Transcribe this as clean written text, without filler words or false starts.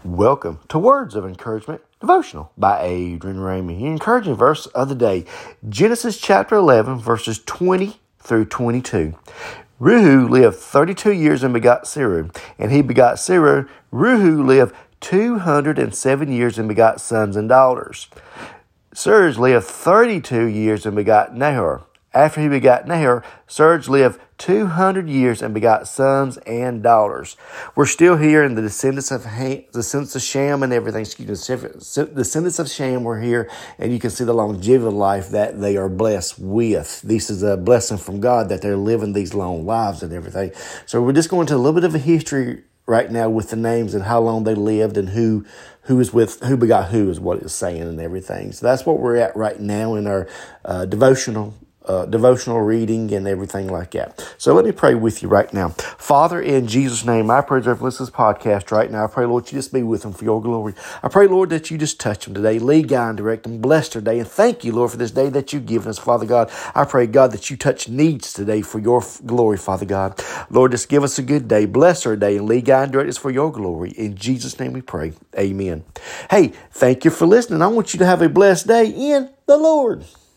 Welcome to Words of Encouragement Devotional by Adrian Ramey. Your encouraging verse of the day, Genesis chapter 11, verses 20 through 22. Reu lived 32 years and begot Serug, and he begot Serug. Reu lived 207 years and begot sons and daughters. Serug lived 32 years and begot Nahor. After he begot Nahor, Serug lived 200 years and begot sons and daughters. We're still here in the descendants of Shem and everything. Descendants of Shem were here, and you can see the longevity of life that they are blessed with. This is a blessing from God that they're living these long lives and everything. So we're just going to a little bit of a history right now with the names and how long they lived and who begot who is what it's saying and everything. So that's what we're at right now in our devotional reading and everything like that. So let me pray with you right now. Father, in Jesus' name, I pray that listen to this podcast right now. I pray, Lord, you just be with them for your glory. I pray, Lord, that you just touch them today, lead, guide, and direct them, bless their day, and thank you, Lord, for this day that you've given us, Father God. I pray, God, that you touch needs today for your glory, Father God. Lord, just give us a good day, bless our day, and lead, guide, and direct us for your glory. In Jesus' name we pray. Amen. Hey, thank you for listening. I want you to have a blessed day in the Lord.